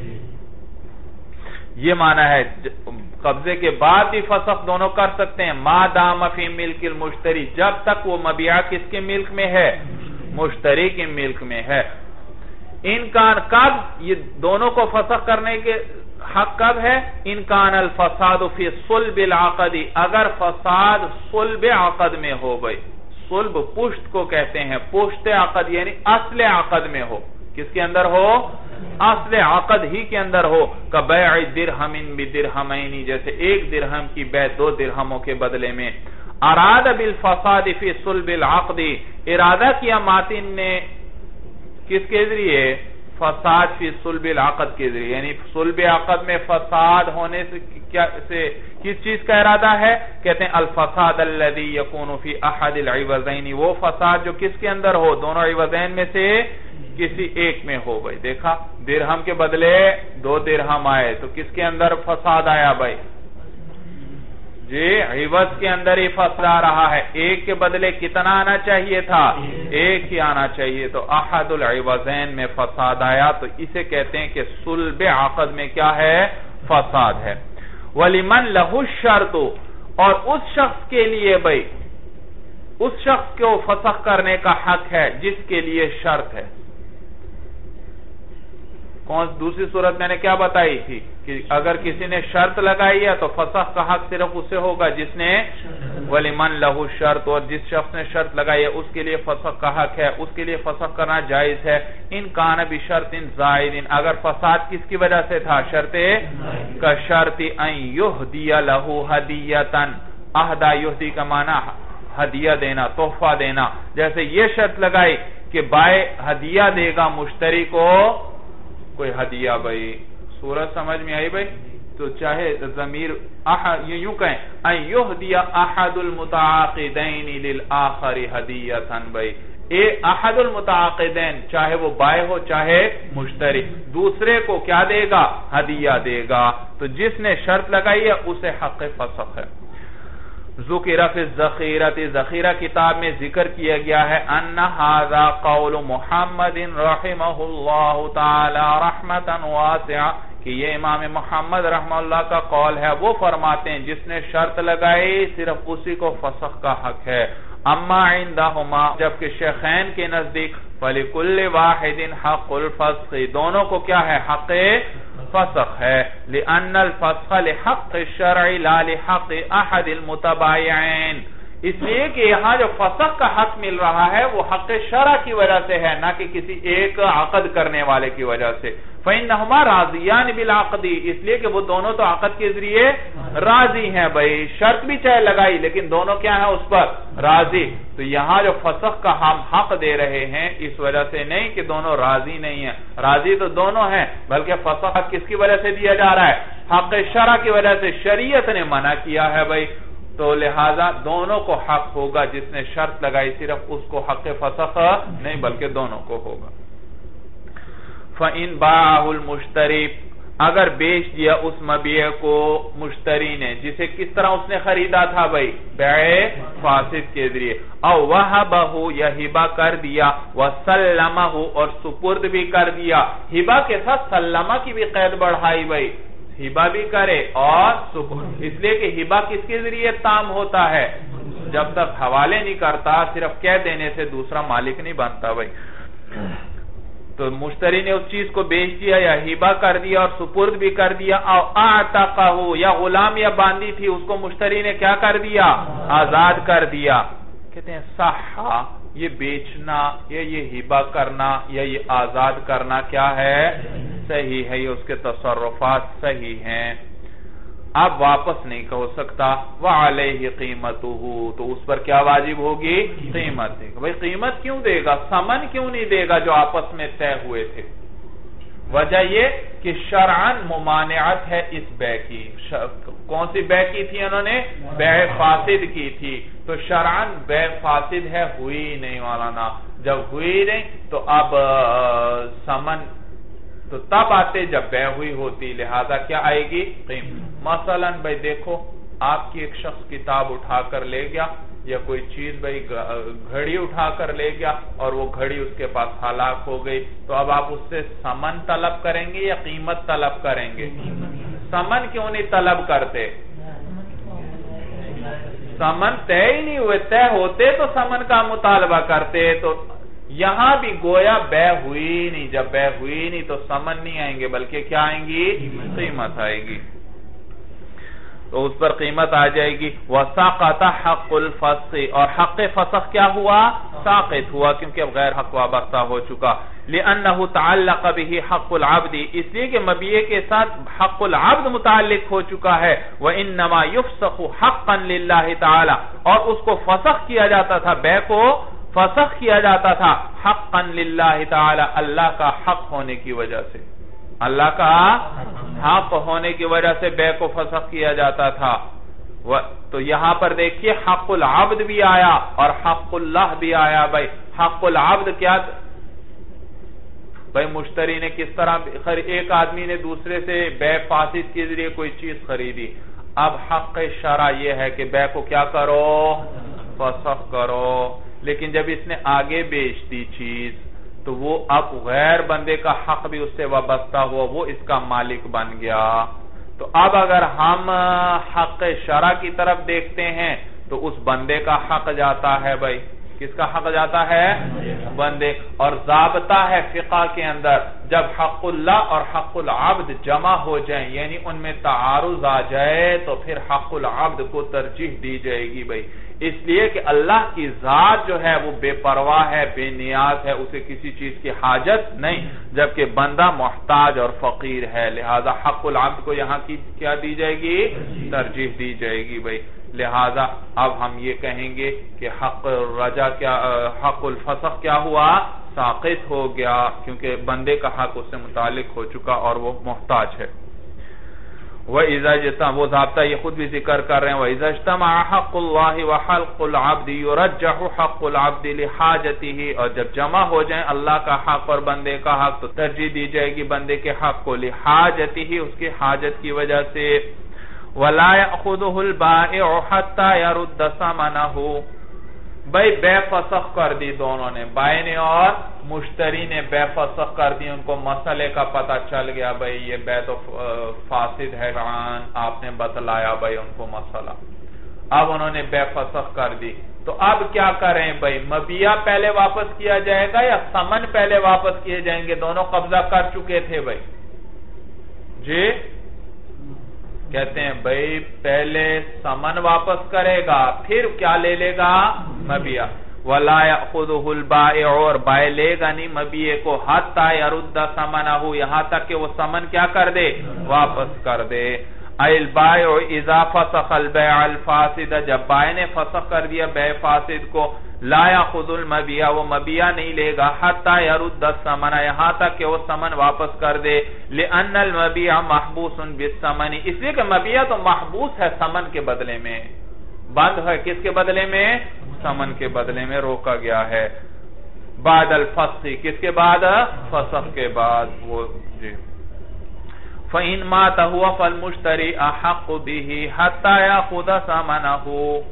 یہ معنی ہے قبضے کے بعد بھی فسخ دونوں کر سکتے ہیں. ما دام فی ملک المشتری، جب تک وہ مبیعہ کس کے ملک میں ہے؟ مشتری کے ملک میں ہے. انکان کب یہ دونوں کو فسخ کرنے کے حق کب ہے؟ انکان الفساد فی صلب العقد، اگر فساد صلب عقد میں ہو بھئی. صلب پشت کو کہتے ہیں، پشت عقد یعنی اصل عقد میں ہو. کس کے اندر ہو؟ اصل عقد ہی کے اندر ہو. کبیع درہم بدرہمین، جیسے ایک درہم کی بیع دو درہموں کے بدلے میں. اراد بالفساد فی صلب العقد، ارادہ کیا ماتن نے کس کے ذریعے؟ فساد فی صلب العقد کے ذریعے، یعنی صلب عقد میں فساد ہونے سے کیا سے کس چیز کا ارادہ ہے؟ کہتے ہیں الفساد الذی یکون فی احد العوضین، وہ فساد جو کس کے اندر ہو؟ دونوں عوضین میں سے کسی ایک میں ہو بھائی. دیکھا درہم کے بدلے دو درہم آئے تو کس کے اندر فساد آیا بھائی؟ جی عوض کے اندر ہی فساد آ رہا ہے. ایک کے بدلے کتنا آنا چاہیے تھا؟ ایک ہی آنا چاہیے. تو احد العوضین میں فساد آیا، تو اسے کہتے ہیں کہ صلب عقد میں کیا ہے؟ فساد ہے. وَلِمَنْ لَهُ الشَّرْطُ، اور اس شخص کے لیے بھائی اس شخص کو فسخ کرنے کا حق ہے جس کے لیے شرط ہے. کون دوسری صورت میں نے کیا بتائی تھی کہ اگر کسی نے شرط لگائی ہے تو فسخ کا حق صرف اسے ہوگا جس نے وَلِمَنْ لَهُ شرط، اور جس شخص نے شرط لگائی ہے اس کے لیے فسخ کا حق ہے، اس کے لیے فسخ کرنا جائز ہے. ان کان بشرط زائد، اگر فساد کس کی وجہ سے تھا؟ شرط کا شرط ان یہدی لہ ہدیۃ، اہدا یہدی کا معنی ہدیہ دینا، تحفہ دینا. جیسے یہ شرط لگائی کہ بائع ہدیہ دے گا مشتری کو کوئی ہدیہ. بھائی سورج سمجھ میں آئی بھائی؟ تو چاہے ضمیر یوں کہیں ان یہدی احد المتعاقدین للآخر ہدیۃ. بھائی اے احد المتعاقدین، چاہے وہ بائع ہو چاہے مشتری، دوسرے کو کیا دے گا؟ ہدیہ دے گا. تو جس نے شرط لگائی ہے اسے حق فسخ ہے. ذکر فی الذخیرۃ، ذخیرہ کتاب میں ذکر کیا گیا ہے ان ھذا قول محمد رحمہ اللہ تعالی رحمتا واسعہ، کہ یہ امام محمد رحمہ اللہ کا قول ہے. وہ فرماتے ہیں جس نے شرط لگائی صرف اسی کو فسخ کا حق ہے. اما عندہما، جبکہ شیخین کے نزدیک فَلِكُلِّ وَاحِدٍ حَقُّ الْفَسْخِ، دونوں کو کیا ہے؟ حق فسخ ہے. لِأَنَّ الْفَسْخَ لِحَقِّ الشَّرْعِ لَا لِحَقِّ أَحَدِ الْمُتَبَايِعِينَ، اس لیے کہ یہاں جو فسخ کا حق مل رہا ہے وہ حق شرع کی وجہ سے ہے، نہ کہ کسی ایک عقد کرنے والے کی وجہ سے. فَإِنَّهُمَا رَاضِيَانِ بِالْعَقْدِ، اس لیے کہ وہ دونوں تو عقد کے ذریعے راضی ہیں. بھائی شرط بھی چاہے لگائی لیکن دونوں کیا ہیں؟ اس پر راضی. تو یہاں جو فسخ کا ہم حق دے رہے ہیں اس وجہ سے نہیں کہ دونوں راضی نہیں ہیں، راضی تو دونوں ہیں، بلکہ فسخ کس کی وجہ سے دیا جا رہا ہے؟ حق شرع کی وجہ سے. شریعت نے منع کیا ہے بھائی، تو لہذا دونوں کو حق ہوگا. جس نے شرط لگائی صرف اس کو حق فسخ نہیں بلکہ دونوں کو ہوگا. فَإِن بَاعَهُ الْمُشْتَرِي، اگر بیچ دیا اس مبیع کو مشتری نے، جسے کس طرح اس نے خریدا تھا بھائی؟ بیع فاسد کے ذریعے. او وَهَبَهُ، یا ہبہ کر دیا، وَسَلَّمَهُ، اور سپرد بھی کر دیا. ہبہ کے ساتھ سلمہ کی بھی قید بڑھائی بھائی، ہبہ بھی کرے اور سپرد، اس لیے کہ ہبہ کس کے ذریعے تام ہوتا ہے؟ جب تک حوالے نہیں کرتا، صرف کہہ دینے سے دوسرا مالک نہیں بنتا بھائی. تو مشتری نے اس چیز کو بیچ دیا یا ہبہ کر دیا اور سپرد بھی کر دیا. او اعتقہ، یا غلام یا باندی تھی اس کو مشتری نے کیا کر دیا؟ آزاد کر دیا. کہتے ہیں صحا، یہ بیچنا یا یہ ہبہ کرنا یا یہ آزاد کرنا کیا ہے؟ صحیح ہے، یہ اس کے تصرفات صحیح ہیں. اب واپس نہیں ہو سکتا. وَعَلَيْهِ قِيمَتُهُ، تو اس پر کیا واجب ہوگی؟ قیمت دے گا. بھئی قیمت کیوں دے گا؟ ثمن کیوں نہیں دے گا جو آپس میں طے ہوئے تھے؟ وجہ یہ کہ شرعاً ممانعت ہے اس بیع کی. کون سی بیع کی تھی انہوں نے؟ بیع فاسد کی تھی. تو شرعاً بیع فاسد ہے، ہوئی نہیں مولانا. جب ہوئی نہیں تو اب ثمن تو تب آتے جب بیع ہوئی ہوتی، لہذا کیا آئے گی؟ قیمت. مثلا بھائی دیکھو، آپ کی ایک شخص کتاب اٹھا کر لے گیا یا کوئی چیز بھائی گھڑی اٹھا کر لے گیا اور وہ گھڑی اس کے پاس ہلاک ہو گئی، تو اب آپ اس سے ثمن طلب کریں گے یا قیمت طلب کریں گے؟ ثمن کیوں نہیں طلب کرتے؟ ثمن طے ہی نہیں ہوئے، طے ہوتے تو ثمن کا مطالبہ کرتے. تو یہاں بھی گویا بیع ہوئی نہیں، جب بیع ہوئی نہیں تو ثمن نہیں آئیں گے بلکہ کیا آئیں گی؟ قیمت آئے گی. تو اس پر قیمت آ جائے گی. وَسَاقَتَ حَقُّ الْفَسْخِ، اور حق فسخ کیا ہوا؟ ساقط ہوا، کیونکہ اب غیر حق وابستہ ہو چکا. لِأَنَّهُ تَعَلَّقَ بِهِ حَقُّ الْعَبْدِ، اس لیے کہ مبیع کے ساتھ حق العبد متعلق ہو چکا ہے. وَإِنَّمَا يُفْسَخُ حَقًّا لِلَّهِ تَعَالَى، اور اس کو فسخ کیا جاتا تھا، بیع کو فسخ کیا جاتا تھا حقاً للہ تعالی، اللہ کا حق ہونے کی وجہ سے، اللہ کا حق ہونے کی وجہ سے بیع کو فسخ کیا جاتا تھا. تو یہاں پر دیکھیے حق العبد بھی آیا اور حق اللہ بھی آیا. بھائی حق العبد کیا؟ بھائی مشتری نے کس طرح، ایک آدمی نے دوسرے سے بیع فاسد کے ذریعے کوئی چیز خریدی. اب حق شرع یہ ہے کہ بیع کو کیا کرو؟ فسخ کرو. لیکن جب اس نے آگے بیچ دی چیز تو وہ اب غیر بندے کا حق بھی اس سے وابستہ ہوا، وہ اس کا مالک بن گیا. تو اب اگر ہم حق شرع کی طرف دیکھتے ہیں تو اس بندے کا حق جاتا ہے بھائی. کس کا حق جاتا ہے؟ بندے. اور ضابطہ ہے فقہ کے اندر جب حق اللہ اور حق العبد جمع ہو جائیں یعنی ان میں تعارض آ جائے تو پھر حق العبد کو ترجیح دی جائے گی بھائی. اس لیے کہ اللہ کی ذات جو ہے وہ بے پرواہ ہے، بے نیاز ہے، اسے کسی چیز کی حاجت نہیں، جبکہ بندہ محتاج اور فقیر ہے. لہذا حق العبد کو یہاں کی کیا دی جائے گی؟ ترجیح دی جائے گی بھائی. لہذا اب ہم یہ کہیں گے کہ حق رجا کیا، حق الفسخ کیا ہوا؟ ساقط ہو گیا، کیونکہ بندے کا حق اس سے متعلق ہو چکا اور وہ محتاج ہے. وَإِذَا اجْتَمَعَ، وہ ضابطہ یہ خود بھی ذکر کر رہے ہیں، وَإِذَا اجْتَمَعَ حَقُّ اللَّهِ وَحَقُّ الْعَبْدِ يُرَجَّحُ حَقُّ الْعَبْدِ لِحَاجَتِهِ، اور جب جمع ہو جائیں اللہ کا حق اور بندے کا حق تو ترجیح دی جائے گی بندے کے حق کو، لِحَاجَتِهِ، اس کی حاجت کی وجہ سے. وَلَا يَأْخُذُهُ الْبَائِعُ حَتَّى يَرُدَّ ثَمَنَهُ، بھائی بے فسخ کر دی دونوں نے، بائع نے اور مشتری نے بے فسخ کر دی، ان کو مسئلے کا پتہ چل گیا بھئی یہ بے تو فاسد ہے، آپ نے بتلایا بھئی ان کو مسئلہ، اب انہوں نے بے فسخ کر دی. تو اب کیا کریں بھئی؟ مبیع پہلے واپس کیا جائے گا یا ثمن پہلے واپس کیے جائیں گے؟ دونوں قبضہ کر چکے تھے بھئی. جی کہتے ہیں بھئی پہلے ثمن واپس کرے گا پھر کیا لے لے گا؟ مبیع. وَلَا يَأْخُذُهُ الْبَائِعُ، اور بائع لے گا نہیں مبیع کو، حَتَّى يَرُدَّ ثَمَنَهُ، یہاں تک کہ وہ ثمن کیا کر دے؟ واپس کر دے. اَيْ الْبَائِعُ إِذَا فَسَخَ الْبَيْعَ الْفَاسِدَ، جب بائع نے فسخ کر دیا بے فاسد کو، لا يأخذ المبیع، وہ مبیع نہیں لے گا، حتی يرد الثمن، یہاں تک کہ وہ ثمن واپس کر دے. لأن المبیع محبوس بالثمن، اس لیے کہ مبیع تو محبوس ہے ثمن کے بدلے میں، بند ہے کس کے بدلے میں؟ ثمن کے بدلے میں روکا گیا ہے. بعد الفسخ، کس کے بعد؟ فسخ کے بعد. وہ جی فَإِن مَاتَ هُوَ فَالْمُشْتَرِي أَحَقُّ بِهِ حَتَّى يَأْخُذَ ثَمَنَهُ.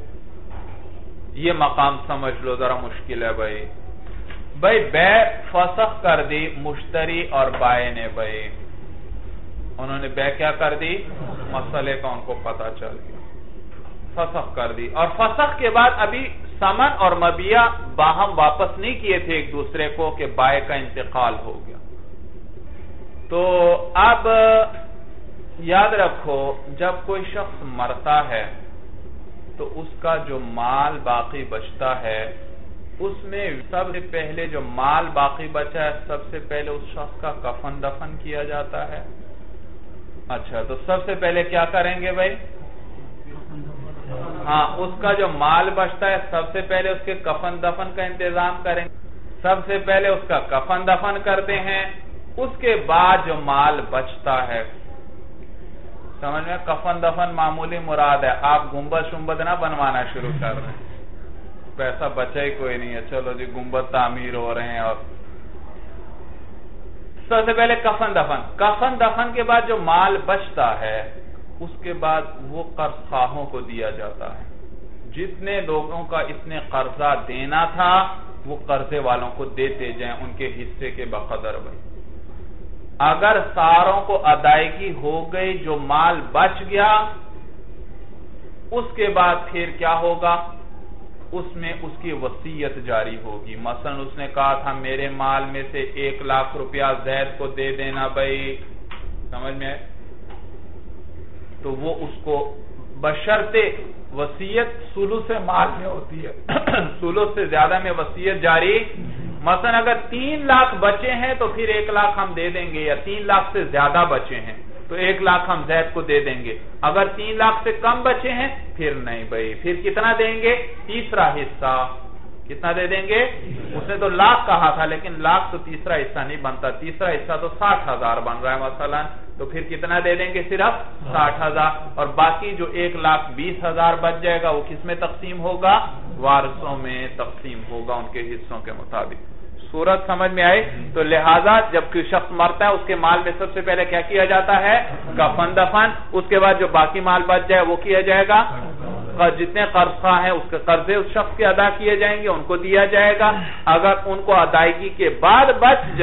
یہ مقام سمجھ لو ذرا مشکل ہے بھائی. بھائی بے فسخ کر دی مشتری اور بائع نے، بھائی انہوں نے بے کیا کر دی؟ مسئلے کا ان کو پتا چل گیا، فسخ کر دی، اور فسخ کے بعد ابھی ثمن اور مبیع باہم واپس نہیں کیے تھے ایک دوسرے کو کہ بائع کا انتقال ہو گیا. تو اب یاد رکھو جب کوئی شخص مرتا ہے تو اس کا جو مال باقی بچتا ہے اس میں سب سے پہلے جو مال باقی بچا ہے سب سے پہلے اس شخص کا کفن دفن کیا جاتا ہے. اچھا تو سب سے پہلے کیا کریں گے بھائی؟ ہاں اس کا جو مال بچتا ہے سب سے پہلے اس کے کفن دفن کا انتظام کریں گے. سب سے پہلے اس کا کفن دفن کرتے ہیں، اس کے بعد جو مال بچتا ہے، سمجھ میں کفن دفن معمولی مراد ہے، آپ گنبد شنبد نہ بنوانا شروع کر رہے ہیں، پیسہ بچا ہی کوئی نہیں ہے، چلو جی گنبد تعمیر ہو رہے ہیں. اور سب سے پہلے کفن دفن، کفن دفن کے بعد جو مال بچتا ہے اس کے بعد وہ قرض خواہوں کو دیا جاتا ہے. جتنے لوگوں کا اس نے قرضہ دینا تھا وہ قرضے والوں کو دیتے جائیں ان کے حصے کے بقدر. بھائی اگر ساروں کو ادائیگی ہو گئی، جو مال بچ گیا، اس کے بعد پھر کیا ہوگا؟ اس میں اس کی وصیت جاری ہوگی. مثلا اس نے کہا تھا میرے مال میں سے ایک لاکھ روپیہ زید کو دے دینا بھائی، سمجھ میں؟ تو وہ اس کو بشرط وصیت ثلث مال میں ہوتی ہے، ثلث سے زیادہ میں وصیت جاری. مثلا اگر تین لاکھ بچے ہیں تو پھر ایک لاکھ ہم دے دیں گے، یا تین لاکھ سے زیادہ بچے ہیں تو ایک لاکھ ہم زید کو دے دیں گے. اگر تین لاکھ سے کم بچے ہیں پھر نہیں بھائی، پھر کتنا دیں گے؟ تیسرا حصہ. کتنا دے دیں گے؟ اس نے تو لاکھ کہا تھا لیکن لاکھ تو تیسرا حصہ نہیں بنتا، تیسرا حصہ تو ساٹھ ہزار بن رہا ہے مثلا، تو پھر کتنا دے دیں گے؟ صرف ساٹھ ہزار. اور باقی جو ایک لاکھ بیس ہزار بچ جائے گا وہ کس میں تقسیم ہوگا؟ وارثوں میں تقسیم ہوگا ان کے حصوں کے مطابق. صورت سمجھ میں آئی؟ تو لہٰذا جب کوئی شخص مرتا ہے اس کے مال میں سب سے پہلے کیا کیا جاتا ہے؟ کفن دفن. اس کے بعد جو باقی مال بچ جائے وہ کیا جائے گا، جتنے قرض خواہ ہیں اس کے قرضے اس شخص کے ادا کیے جائیں گے، ان کو دیا جائے گا. اگر ان کو ادائیگی کے بعد بچ جائے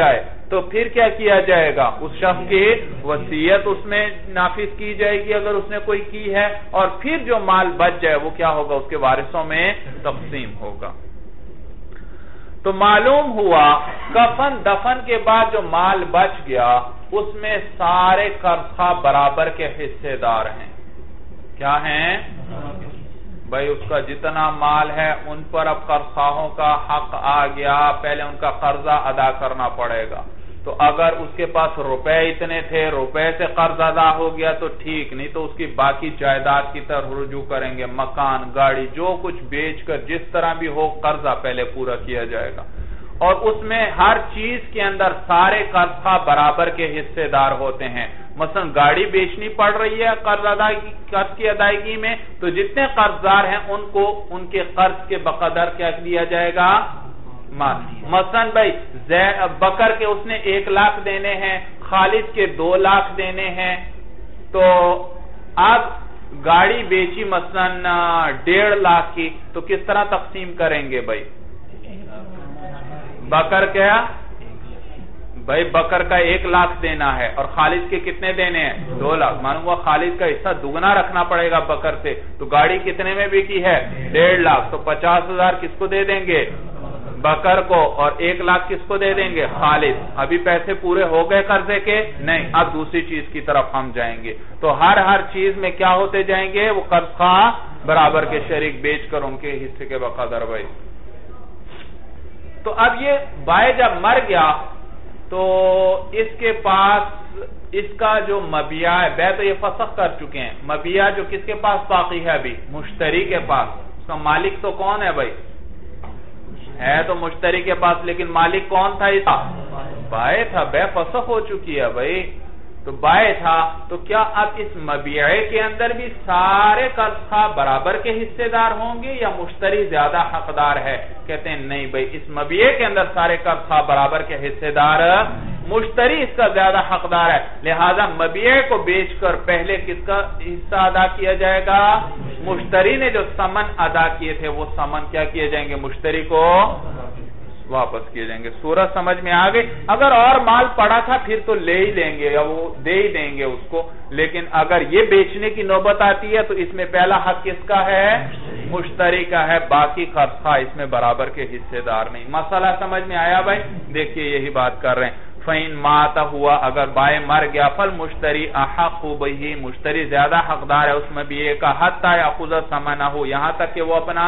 تو پھر کیا کیا جائے گا؟ اس شخص کی وصیت اس میں نافذ کی جائے گی اگر اس نے کوئی کی ہے، اور پھر جو مال بچ جائے وہ کیا ہوگا؟ اس کے وارثوں میں تقسیم ہوگا۔ تو معلوم ہوا کفن دفن کے بعد جو مال بچ گیا اس میں سارے قرض خواہ برابر کے حصے دار ہیں۔ کیا ہیں؟ بھائی اس کا جتنا مال ہے ان پر اب قرض خواہوں کا حق آ گیا، پہلے ان کا قرضہ ادا کرنا پڑے گا۔ تو اگر اس کے پاس روپے اتنے تھے، روپے سے قرض ادا ہو گیا تو ٹھیک، نہیں تو اس کی باقی جائیداد کی طرف رجوع کریں گے، مکان، گاڑی، جو کچھ بیچ کر جس طرح بھی ہو قرضہ پہلے پورا کیا جائے گا۔ اور اس میں ہر چیز کے اندر سارے قرض خواہ برابر کے حصے دار ہوتے ہیں۔ مثلا گاڑی بیچنی پڑ رہی ہے قرض ادائیگی قرض کی ادائیگی میں، تو جتنے قرض دار ہیں ان کو ان کے قرض کے بقدر کیا دیا جائے گا؟ مثلا بھائی بکر کے اس نے ایک لاکھ دینے ہیں، خالد کے دو لاکھ دینے ہیں، تو اب گاڑی بیچی مثلا ڈیڑھ لاکھ کی، تو کس طرح تقسیم کریں گے بھائی؟ بکر کیا بھائی بکر کا ایک لاکھ دینا ہے اور خالد کے کتنے دینے ہیں؟ دو لاکھ۔ معلوم ہوا خالد کا حصہ دگنا رکھنا پڑے گا بکر سے، تو گاڑی کتنے میں بکی ہے؟ ڈیڑھ لاکھ، تو پچاس ہزار کس کو دے دیں گے؟ بکر کو، اور ایک لاکھ کس کو دے دیں گے؟ خالد۔ ابھی پیسے پورے ہو گئے قرضے کے؟ نہیں، اب دوسری چیز کی طرف ہم جائیں گے۔ تو ہر ہر چیز میں کیا ہوتے جائیں گے؟ وہ قرض خواہ برابر کے شریک بیچ کر ان کے حصے کے بقدر بھائی۔ تو اب یہ بائے جب مر گیا تو اس کے پاس اس کا جو مبیع ہے، بے تو یہ فسخ کر چکے ہیں، مبیع جو کس کے پاس باقی ہے ابھی؟ مشتری کے پاس۔ اس کا مالک تو کون ہے بھائی؟ ہے تو مشتری کے پاس، لیکن مالک کون تھا؟ اس کا بائے تھا، بے فسخ ہو چکی ہے بھائی، تو بائے تھا۔ تو کیا اب اس مبیع کے اندر بھی سارے قرض خواہ برابر کے حصے دار ہوں گے یا مشتری زیادہ حقدار ہے؟ کہتے ہیں نہیں بھائی، اس مبیع کے اندر سارے قرض خواہ برابر کے حصے دار، مشتری اس کا زیادہ حقدار ہے، لہذا مبیع کو بیچ کر پہلے کس کا حصہ ادا کیا جائے گا؟ مشتری نے جو ثمن ادا کیے تھے وہ ثمن کیا کیے جائیں گے؟ مشتری کو واپس کیے جائیں گے۔ سورج سمجھ میں آگئے؟ اگر اور مال پڑا تھا پھر تو لے ہی لیں گے یا وہ دے ہی دیں گے اس کو، لیکن اگر یہ بیچنے کی نوبت آتی ہے تو اس میں پہلا حق کس کا ہے؟ مشتری کا ہے، باقی قرض خواہ اس میں برابر کے حصے دار نہیں۔ مسئلہ سمجھ میں آیا بھائی؟ دیکھیے یہی بات کر رہے ہیں۔ فَإِن مَاتَ ہوا، اگر بائے مر گیا، فَالْمُشْتَرِي أَحَقُّ بِهِ، مشتری زیادہ حقدار ہے اس میں بھی ایک کا، حَتَّى يَأْخُذَ ثَمَنَهُ، یہاں تک کہ وہ اپنا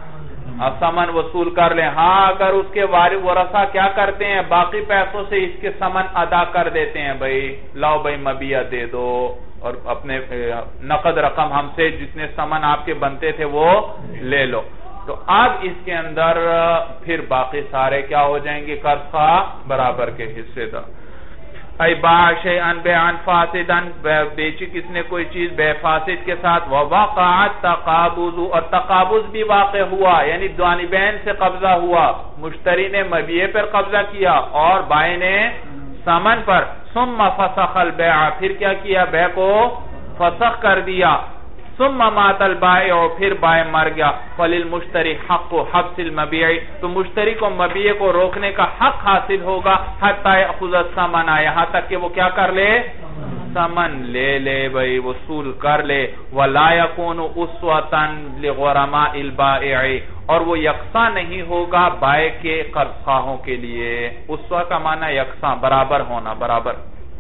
ثمن وصول کر لیں۔ ہاں اگر اس کے ورثہ کیا کرتے ہیں؟ باقی پیسوں سے اس کے ثمن ادا کر دیتے ہیں، بھائی لاؤ بھائی مبیع دے دو اور اپنے نقد رقم ہم سے جتنے ثمن آپ کے بنتے تھے وہ لے لو، تو اب اس کے اندر پھر باقی سارے کیا ہو جائیں گے؟ قرض خواہ برابر کے حصے دار۔ ای باع شیئن بیعن فاسدن، بیچی کس نے کوئی چیز بے فاسد کے ساتھ، ووقعت تقابض، اور تقابض بھی واقع ہوا، یعنی جانبین سے قبضہ ہوا، مشتری نے مبیع پر قبضہ کیا اور بائع نے ثمن پر، ثم فسخ البیع، پھر کیا کیا؟ بیع کو فسخ کر دیا، ثم مات البائع، پھر بائع مر گیا، فللمشتری حق حبس المبیع، تو مشتری کو مبیع کو روکنے کا حق حاصل ہوگا، حتی یأخذ الثمن، یہاں تک کہ وہ کیا کر لے؟ ثمن لے لے بھائی، وصول کر لے، ولا یکون اسوة لغرماء البائع، اور وہ یکساں نہیں ہوگا بائع کے قرض خواہوں کے لیے۔ اسوہ کا معنی یکساں، برابر ہونا، برابر،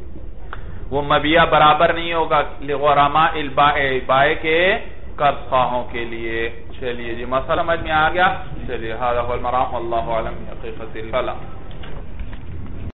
وہ مبیع برابر نہیں ہوگا لغرماء البائع، بائع کے قرض خواہوں کے لیے۔ چلیے جی مسئلہ سمجھ میں آ گیا؟ چلیے، هذا هو المرام، واللہ اعلم بحقیقت الکلام۔